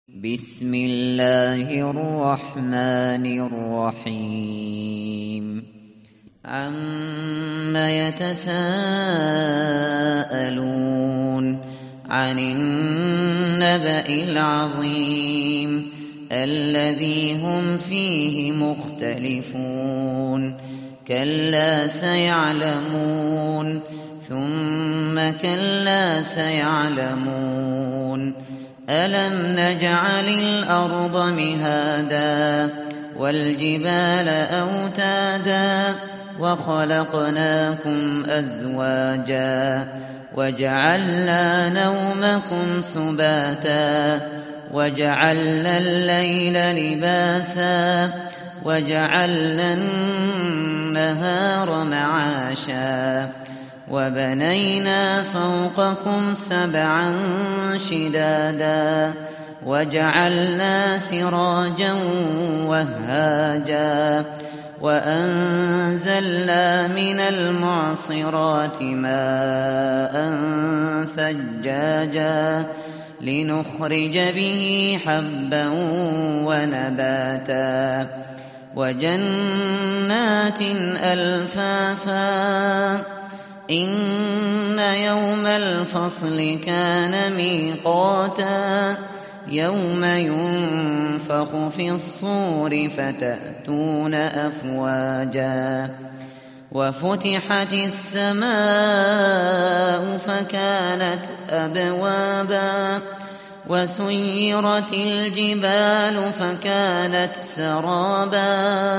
بسم الله الرحمن الرحيم عَمَّ يتساءلون عن النبأ العظيم الذي هم فيه مختلفون كلا سيعلمون ثم كلا سيعلمون ألم نجعل الأرض مهادا والجبال أوتادا وخلقناكم أزواجا وجعلنا نومكم سباتا وجعلنا الليل لباسا وجعلنا النهار معاشا وبنينا فوقكم سبعا شدادا وجعلنا سراجا وهاجا وأنزلنا من المعصرات ماء ثجاجا لنخرج به حبا ونباتا وجنات ألفافا إن يوم الفصل كان ميقاتا يوم ينفخ في الصور فتأتون أفواجا وفتحت السماء فكانت أبوابا وسيرت الجبال فكانت سرابا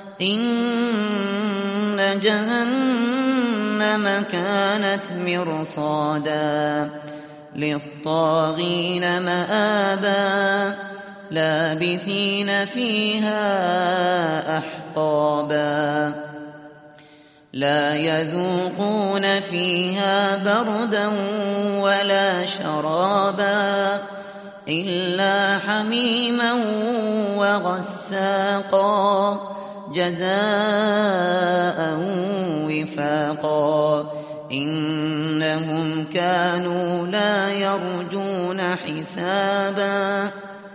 إن جهنم كانت مرصادا للطاغين مآبا لابثين فيها أحقابا لا يذوقون فيها بردا ولا شرابا إلا حميما وغساقا جزاء وفاقا إنهم كانوا لا يرجون حسابا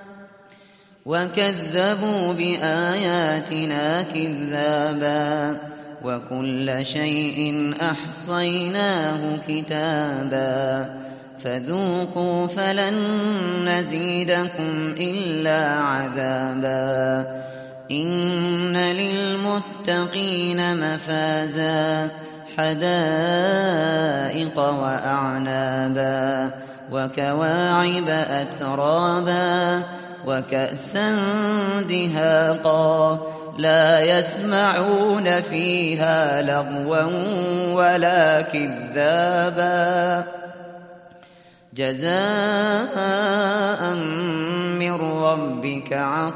وكذبوا بآياتنا كذابا وكل شيء أحصيناه كتابا فذوقوا فلن نزيدكم إلا عذابا إن للمتقين مفازا حدائق وأعنابا وكواعب أترابا وكأسا دهاقا لا يسمعون فيها لغوا ولا كذابا جزاء من ربك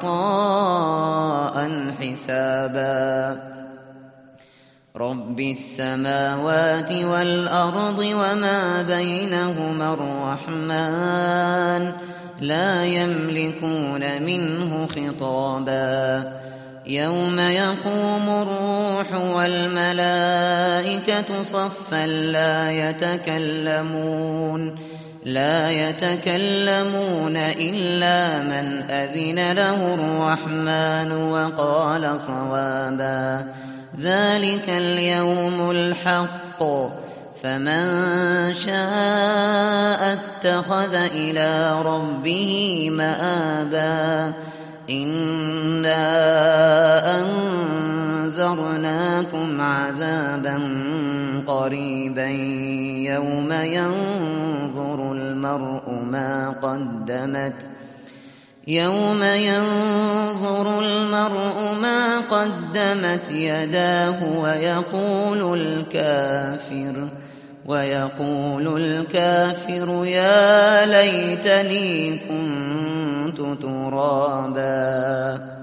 عطاء حسابا رب السماوات والأرض وما بينهما الرحمن لا يملكون منه خطابا يوم يقوم الروح والملائكة صفا لا يتكلمون إلا من أذن له الرحمن وقال صوابا ذلك اليوم الحق فمن شاء اتخذ إلى ربه مآبا إنا أنذرناكم عذابا قريبا يوم ينظر المرء ما قدمت يداه ويقول الكافر يا ليتني كنت ترابا